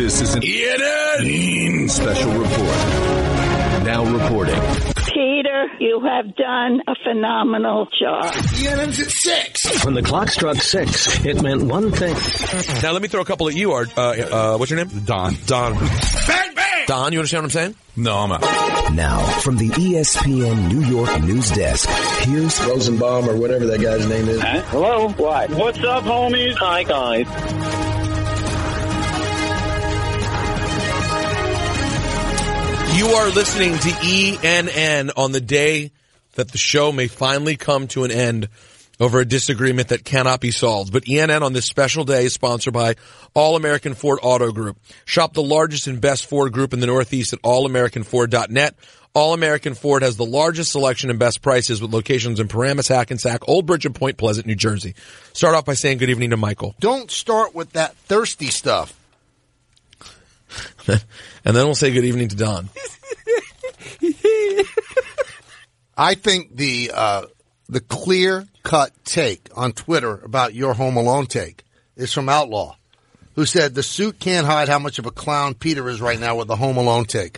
This is an ENN special report. Now reporting. Peter, you have done a phenomenal job. ENN's at 6. When the clock struck 6, it meant one thing. Now, let me throw a couple at you, Art. What's your name? Don. Bang, bang! Don, you understand what I'm saying? No, I'm out. Now, from the ESPN New York news desk, here's Rosenbaum or whatever that guy's name is. Huh? Hello? What? What's up, homies? Hi, guys. You are listening to ENN on the day that the show may finally come to an end over a disagreement that cannot be solved. But ENN on this special day is sponsored by All-American Ford Auto Group. Shop the largest and best Ford group in the Northeast at allamericanford.net. All-American Ford has the largest selection and best prices with locations in Paramus, Hackensack, Old Bridge, and Point Pleasant, New Jersey. Start off by saying good evening to Michael. Don't start with that thirsty stuff. And then we'll say good evening to Don. I think the clear-cut take on Twitter about your Home Alone take is from Outlaw, who said the suit can't hide how much of a clown Peter is right now with the Home Alone take.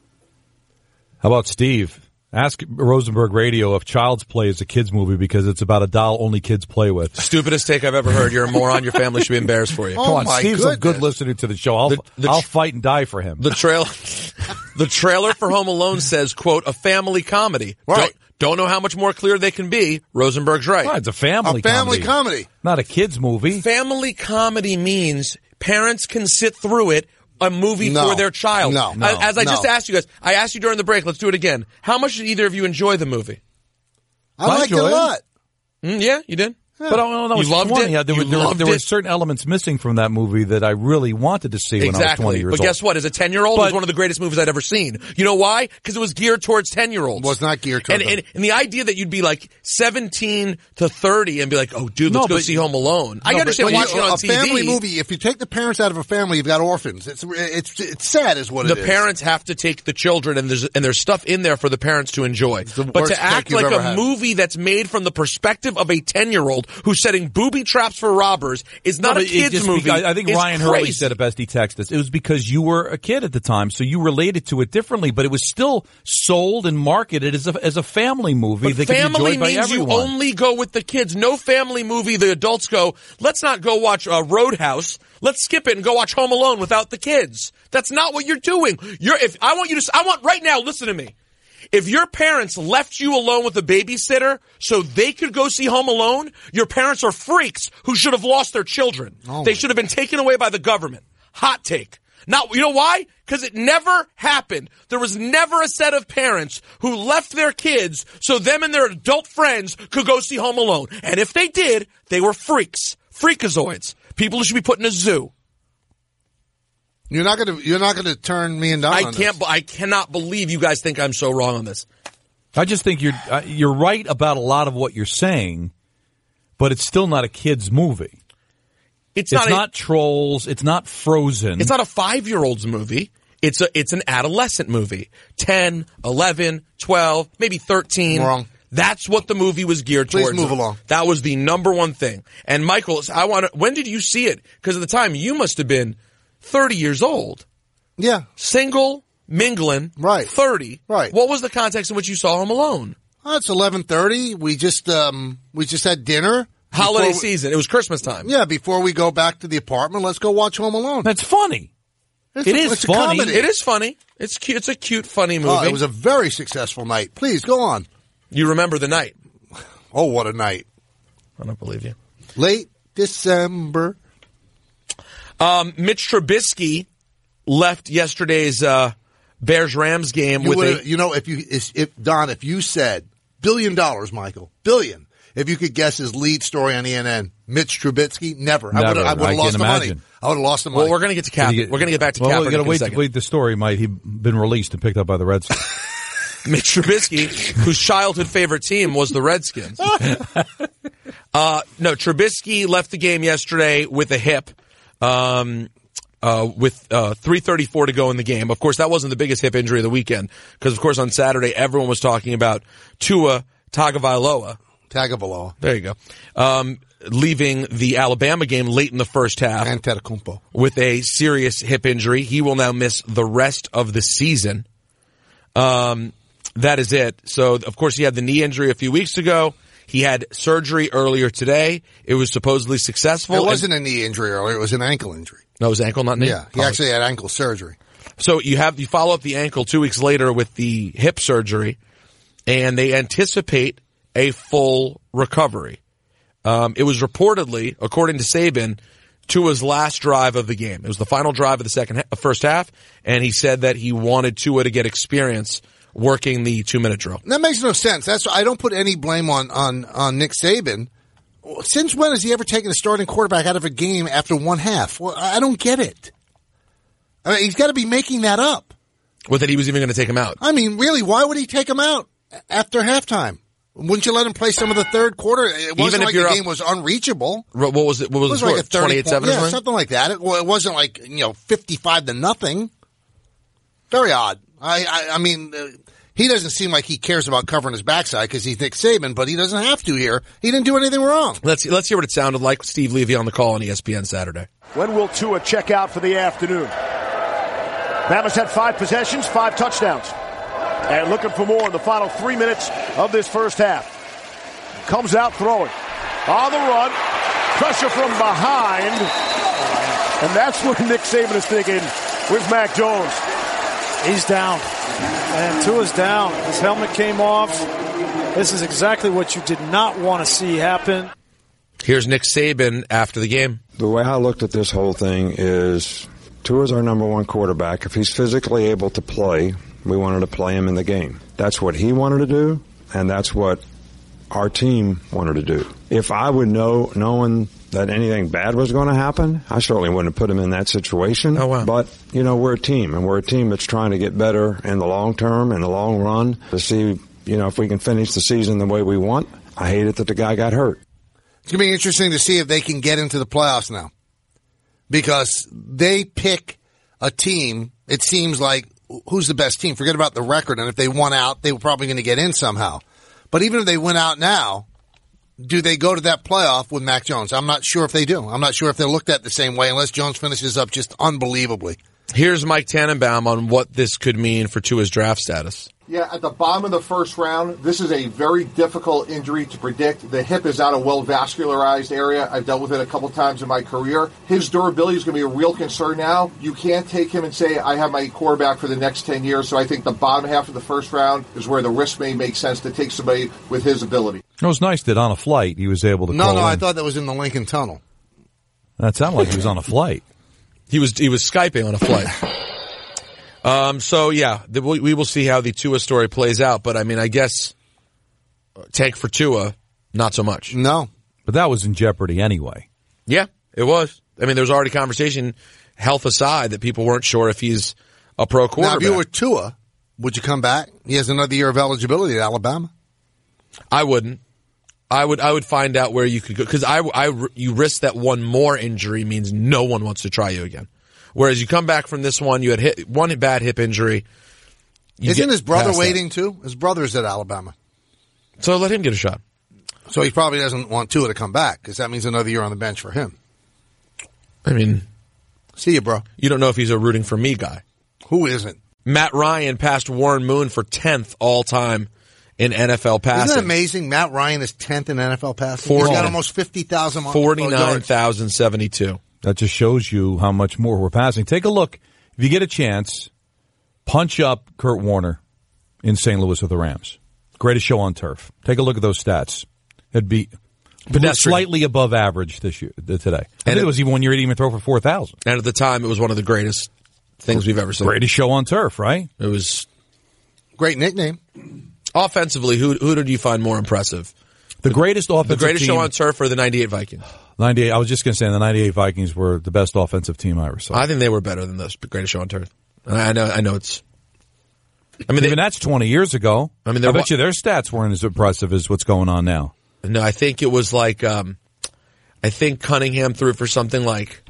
How about Steve? Ask Rosenberg Radio if Child's Play is a kid's movie because it's about a doll only kids play with. Stupidest take I've ever heard. You're a moron. Your family should be embarrassed for you. Come on, Steve's a good listener to the show. I'll fight and die for him. The trailer for Home Alone says, quote, a family comedy. Right. Don't know how much more clear they can be. Rosenberg's right. Well, it's a family comedy. Not a kid's movie. Family comedy means parents can sit through it. A movie for their child. As I just asked you guys, I asked you during the break, let's do it again. How much did either of you enjoy the movie? I liked it a lot. Yeah, you did? Yeah. But you loved it? Yeah, there were certain elements missing from that movie that I really wanted to see when I was 20 years old. But guess what? As a 10-year-old, it was one of the greatest movies I'd ever seen. You know why? Because it was geared towards 10-year-olds. It was not geared towards them. And the idea that you'd be like 17 to 30 and be like, oh, dude, let's go see Home Alone. I understand watching it on TV. A family movie, if you take the parents out of a family, you've got orphans. It's sad is what it is. The parents have to take the children, and there's stuff in there for the parents to enjoy. But to act like a movie that's made from the perspective of a 10-year-old who's setting booby traps for robbers is not a kid's movie. I think Ryan Hurley said it best. He texted us. It was because you were a kid at the time, so you related to it differently. But it was still sold and marketed as a family movie that can be enjoyed by everyone. Family means you only go with the kids. No family movie. The adults go, let's not go watch Roadhouse. Let's skip it and go watch Home Alone without the kids. That's not what you're doing. I want right now. Listen to me. If your parents left you alone with a babysitter so they could go see Home Alone, your parents are freaks who should have lost their children. They should have been taken away by the government. Hot take. You know why? Because it never happened. There was never a set of parents who left their kids so them and their adult friends could go see Home Alone. And if they did, they were freaks. Freakazoids. People who should be put in a zoo. You're not gonna turn me and Don on this. I cannot believe you guys think I'm so wrong on this. I just think you're right about a lot of what you're saying, but it's still not a kid's movie. It's not Trolls. It's not Frozen. It's not a 5-year-old's movie. It's an adolescent movie. 10, 11, 12, maybe 13. Wrong. That's what the movie was geared towards. Please move along. That was the number one thing. And Michael, when did you see it? Because at the time you must have been 30 years old. Yeah. Single, mingling. Right. 30. Right. What was the context in which you saw Home Alone? It's 11:30. We just had dinner. Holiday season. It was Christmas time. Yeah, before we go back to the apartment, let's go watch Home Alone. That's funny. It is funny. It is funny. It's cute. It's a cute, funny movie. It was a very successful night. Please, go on. You remember the night. Oh, what a night. I don't believe you. Late December. Mitch Trubisky left yesterday's Bears-Rams game if you said $1 billion, Michael, billion, if you could guess his lead story on ENN, Mitch Trubisky, never. I would have lost the money. I would have lost the money. Well, we're going to get to Kaepernick. We're going to get back to Kaepernick in a second. second. Wait, the story might have been released and picked up by the Redskins. Mitch Trubisky, whose childhood favorite team was the Redskins. Trubisky left the game yesterday with a hip. With 3:34 to go in the game. Of course, that wasn't the biggest hip injury of the weekend because, of course, on Saturday, everyone was talking about Tua Tagovailoa. Tagovailoa. There you go. leaving the Alabama game late in the first half. Antetokounmpo. With a serious hip injury. He will now miss the rest of the season. That is it. So, of course, he had the knee injury a few weeks ago. He had surgery earlier today. It was supposedly successful. It wasn't a knee injury earlier. It was an ankle injury. No, it was ankle, not knee? Yeah, he actually had ankle surgery. So you follow up the ankle 2 weeks later with the hip surgery, and they anticipate a full recovery. It was reportedly, according to Saban, Tua's last drive of the game. It was the final drive of the first half, and he said that he wanted Tua to get experience working the 2-minute drill. That makes no sense. I don't put any blame on Nick Saban. Since when has he ever taken a starting quarterback out of a game after one half? Well, I don't get it. I mean, he's got to be making that up. Well, that he was even going to take him out. I mean, really, why would he take him out after halftime? Wouldn't you let him play some of the third quarter? It wasn't like the game was unreachable. What was it? What was it? It was like a 28-7? Yeah, something like that. It wasn't like 55-0. Very odd. I mean, he doesn't seem like he cares about covering his backside because he's Nick Saban, but he doesn't have to here. He didn't do anything wrong. Let's hear what it sounded like with Steve Levy on the call on ESPN Saturday. When will Tua check out for the afternoon? Bama's had 5 possessions, 5 touchdowns. And looking for more in the final 3 minutes of this first half. Comes out throwing. On the run. Pressure from behind. And that's what Nick Saban is thinking with Mac Jones. He's down. And Tua's down. His helmet came off. This is exactly what you did not want to see happen. Here's Nick Saban after the game. The way I looked at this whole thing is Tua's our number 1 quarterback. If he's physically able to play, we wanted to play him in the game. That's what he wanted to do, and that's what our team wanted to do. If I would knowing that anything bad was going to happen, I certainly wouldn't have put him in that situation. Oh, wow. But, we're a team, and we're a team that's trying to get better in the long term, in the long run, to see, if we can finish the season the way we want. I hate it that the guy got hurt. It's going to be interesting to see if they can get into the playoffs now. Because they pick a team, it seems like, who's the best team? Forget about the record. And if they won out, they were probably going to get in somehow. But even if they win out now, do they go to that playoff with Mac Jones? I'm not sure if they do. I'm not sure if they're looked at the same way unless Jones finishes up just unbelievably. Here's Mike Tannenbaum on what this could mean for Tua's draft status. Yeah, at the bottom of the first round, this is a very difficult injury to predict. The hip is not a well-vascularized area. I've dealt with it a couple times in my career. His durability is going to be a real concern now. You can't take him and say, I have my quarterback for the next 10 years. So I think the bottom half of the first round is where the risk may make sense to take somebody with his ability. It was nice that on a flight he was able to call in. I thought that was in the Lincoln Tunnel. That sounded like he was on a flight. He was Skyping on a flight. We will see how the Tua story plays out. But, I guess tank for Tua, not so much. No. But that was in jeopardy anyway. Yeah, it was. There was already conversation, health aside, that people weren't sure if he's a pro quarterback. Now, if you were Tua, would you come back? He has another year of eligibility at Alabama. I wouldn't. I would find out where you could go because you risk that one more injury means no one wants to try you again. Whereas you come back from this one, you had one bad hip injury. Isn't his brother waiting too? His brother's at Alabama, so let him get a shot. So he probably doesn't want Tua to come back because that means another year on the bench for him. See you, bro. You don't know if he's a rooting for me guy. Who isn't? Matt Ryan passed Warren Moon for 10th all time in NFL passing. Isn't that amazing? Matt Ryan is 10th in NFL passing. He's got almost 50,000 yards. 49,072. That just shows you how much more we're passing. Take a look. If you get a chance, punch up Kurt Warner in St. Louis with the Rams. Greatest show on turf. Take a look at those stats. It'd be slightly above average this year, today. I think it was even 1 year he'd even throw for 4,000. And at the time, it was one of the greatest things we've ever seen. Greatest show on turf, right? It was great nickname. Offensively, who did you find more impressive? The greatest offensive The greatest team, show on turf or the 98 Vikings? 98. I was just going to say the 98 Vikings were the best offensive team I ever saw. I think they were better than the greatest show on turf. I know it's. Even that's 20 years ago. I bet you their stats weren't as impressive as what's going on now. No, I think it was like. I think Cunningham threw for something like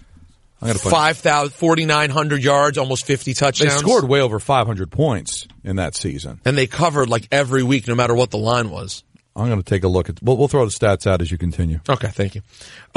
4,900 yards, almost 50 touchdowns. They scored way over 500 points in that season, and they covered like every week, no matter what the line was. I'm going to take a look at. We'll throw the stats out as you continue. Okay, thank you.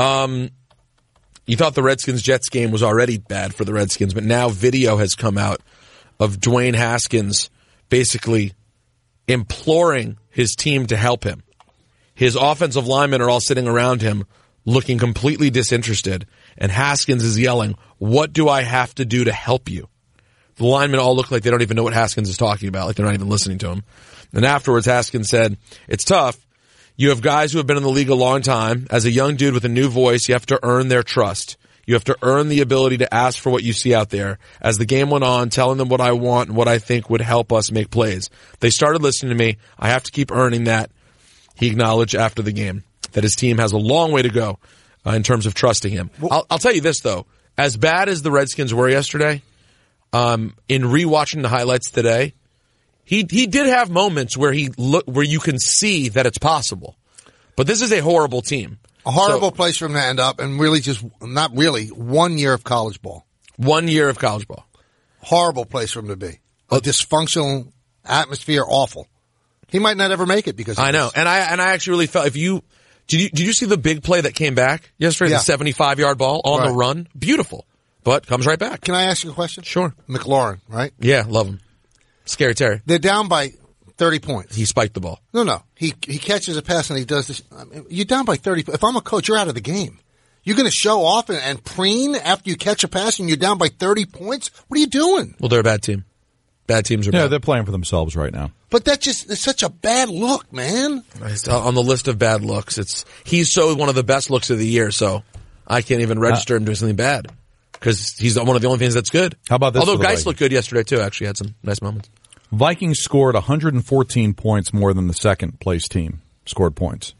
You thought the Redskins-Jets game was already bad for the Redskins, but now video has come out of Dwayne Haskins basically imploring his team to help him. His offensive linemen are all sitting around him looking completely disinterested, and Haskins is yelling, "What do I have to do to help you?" The linemen all look like they don't even know what Haskins is talking about, like they're not even listening to him. And afterwards, Haskins said, "It's tough. You have guys who have been in the league a long time. As a young dude with a new voice, you have to earn their trust. You have to earn the ability to ask for what you see out there. As the game went on, telling them what I want and what I think would help us make plays. They started listening to me. I have to keep earning that." He acknowledged after the game that his team has a long way to go in terms of trusting him. I'll tell you this, though. As bad as the Redskins were yesterday, in rewatching the highlights today, he did have moments where where you can see that it's possible. But this is a horrible team. A horrible place for him to end up, and really not really, 1 year of college ball. 1 year of college ball. Horrible place for him to be. A dysfunctional atmosphere, awful. He might not ever make it because of I know. this. And I actually really felt, did you see the big play that came back yesterday? Yeah. The 75-yard ball on the run? Beautiful. But comes right back. Can I ask you a question? Sure. McLaurin, right? Yeah, love him. Scary Terry. They're down by 30 points. He spiked the ball. No. He catches a pass and he does this. I mean, you're down by 30. If I'm a coach, you're out of the game. You're going to show off and preen after you catch a pass and you're down by 30 points? What are you doing? Well, they're a bad team. Bad teams are bad. Yeah, they're playing for themselves right now. But it's such a bad look, man. On the list of bad looks, he's so one of the best looks of the year, so I can't even register him doing something bad because he's one of the only things that's good. How about this? Although Geis looked good yesterday, too, actually had some nice moments. Vikings scored 114 points more than the second place team scored points.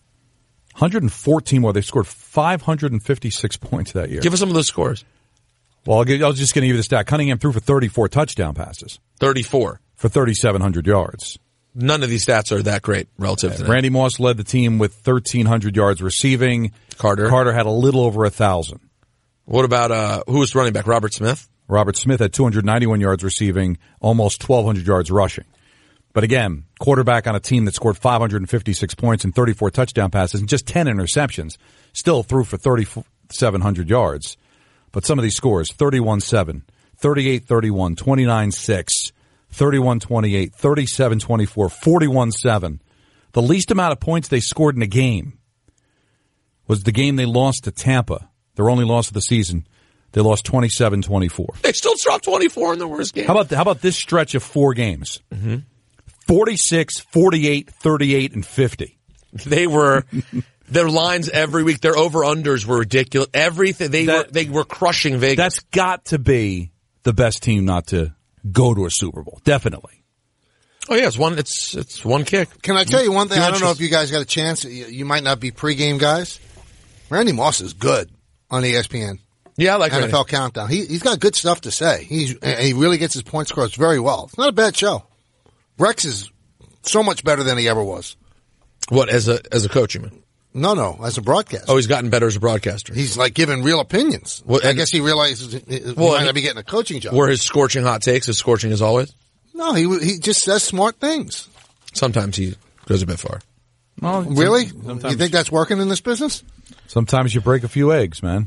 114 more. They scored 556 points that year. Give us some of those scores. Well, I was just going to give you the stat. Cunningham threw for 34 touchdown passes. 34. For 3,700 yards. None of these stats are that great relative to that. Randy Moss led the team with 1,300 yards receiving. Carter had a little over 1,000. What about, who was running back? Robert Smith? Robert Smith had 291 yards receiving, almost 1,200 yards rushing. But again, quarterback on a team that scored 556 points and 34 touchdown passes and just 10 interceptions, still threw for 3,700 yards. But some of these scores, 31-7, 38-31, 29-6, 31-28, 37-24, 41-7. The least amount of points they scored in a game was the game they lost to Tampa, their only loss of the season. They lost 27-24. They still dropped 24 in the worst game. How about this stretch of 4 games? 46, 48, 38, and 50. They were their lines every week. Their over-unders were ridiculous. Everything they were crushing Vegas. That's got to be the best team not to go to a Super Bowl. Definitely. Oh yeah, it's one kick. Can I tell you one thing? I don't know if you guys got a chance. You might not be pregame guys. Randy Moss is good on ESPN. Yeah, I like NFL Randy. Countdown. He's got good stuff to say. He really gets his points across very well. It's not a bad show. Rex is so much better than he ever was. What, as a coach, you mean? No, as a broadcaster. Oh, he's gotten better as a broadcaster. He's like giving real opinions. Well, I guess he realizes he might not be getting a coaching job. Were his scorching hot takes as scorching as always? No, he just says smart things. Sometimes he goes a bit far. Well, really? You think that's working in this business? Sometimes you break a few eggs, man.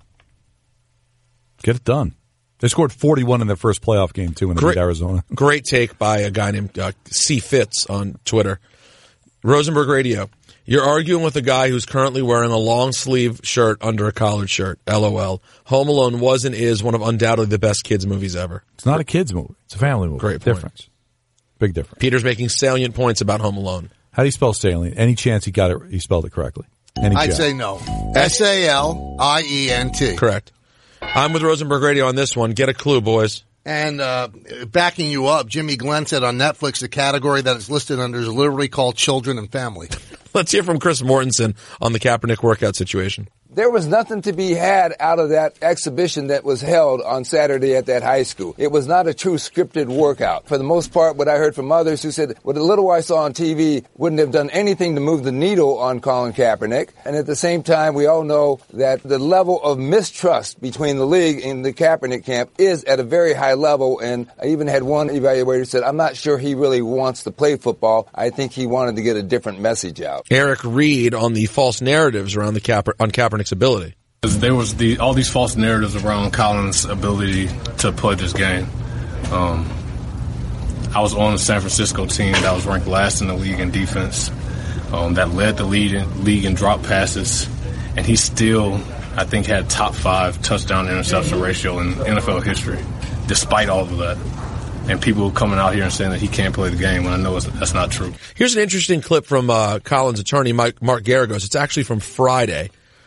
Get it done. They scored 41 in their first playoff game, too, when they beat Arizona. Great take by a guy named C. Fitz on Twitter. Rosenberg Radio. You're arguing with a guy who's currently wearing a long-sleeve shirt under a collared shirt. LOL. Home Alone was and is one of undoubtedly the best kids' movies ever. It's not a kids' movie. It's a family movie. Great point. Difference. Big difference. Peter's making salient points about Home Alone. How do you spell salient? Any chance he spelled it correctly? I'd say no. S-A-L-I-E-N-T. Correct. I'm with Rosenberg Radio on this one. Get a clue, boys. And backing you up, Jimmy Glenn said on Netflix the category that it's listed under is literally called children and family. Let's hear from Chris Mortensen on the Kaepernick workout situation. There was nothing to be had out of that exhibition that was held on Saturday at that high school. It was not a true scripted workout. For the most part, what I heard from others who said, what the little I saw on TV wouldn't have done anything to move the needle on Colin Kaepernick. And at the same time, we all know that the level of mistrust between the league and the Kaepernick camp is at a very high level. And I even had one evaluator who said, I'm not sure he really wants to play football. I think he wanted to get a different message out. Eric Reed on the false narratives around on Kaepernick's ability. There was all these false narratives around Colin's ability to play this game. I was on the San Francisco team that was ranked last in the league in defense, that led the league in drop passes, and he still, I think, had top 5 touchdown interception ratio in NFL history, despite all of that. And people coming out here and saying that he can't play the game when I know that's not true. Here's an interesting clip from Colin's attorney, Mark Geragos. It's actually from Friday.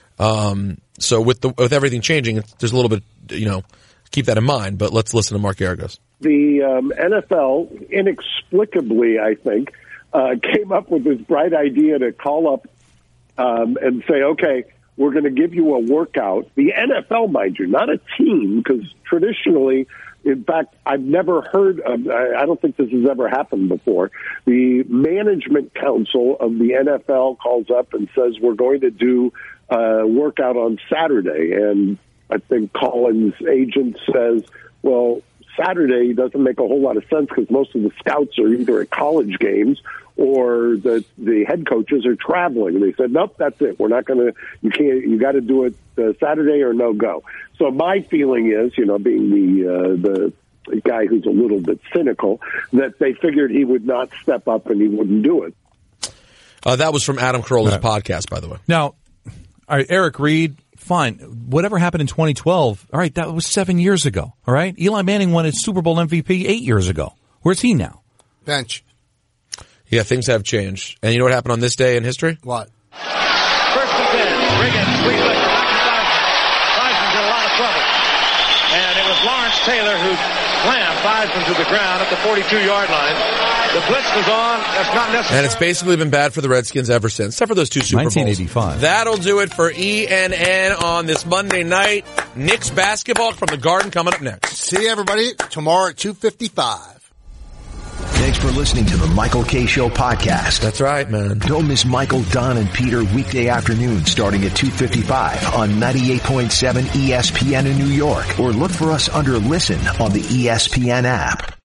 So with everything changing, there's a little bit, keep that in mind. But let's listen to Mark Geragos. The NFL, inexplicably, I think, came up with this bright idea to call up and say, okay, we're going to give you a workout. The NFL, mind you, not a team, because traditionally, in fact, I've never heard of, I don't think this has ever happened before. The management council of the NFL calls up and says, we're going to do a workout on Saturday. And I think Colin's agent says, well, Saturday doesn't make a whole lot of sense because most of the scouts are either at college games or the head coaches are traveling. And they said, nope, that's it. We're not going to, you got to do it Saturday or no go. So my feeling is, being the guy who's a little bit cynical, that they figured he would not step up and he wouldn't do it. That was from Adam Carolla's podcast, by the way. Now, all right, Eric Reed, fine. Whatever happened in 2012, all right, that was 7 years ago, all right? Eli Manning won his Super Bowl MVP 8 years ago. Where's he now? Bench. Yeah, things have changed. And you know what happened on this day in history? What? First and 10. Riggins, squeeze back to Theismann's in a lot of trouble. And it was Lawrence Taylor who slammed Theismann to the ground at the 42-yard line. The blitz was on. That's not necessary. And it's basically been bad for the Redskins ever since, except for those 2 Super Bowls. 1985. That'll do it for ENN on this Monday night. Knicks basketball from the Garden coming up next. See you, everybody, tomorrow at 2:55. Thanks for listening to the Michael K. Show podcast. That's right, man. Don't miss Michael, Don, and Peter weekday afternoon starting at 2:55 on 98.7 ESPN in New York. Or look for us under Listen on the ESPN app.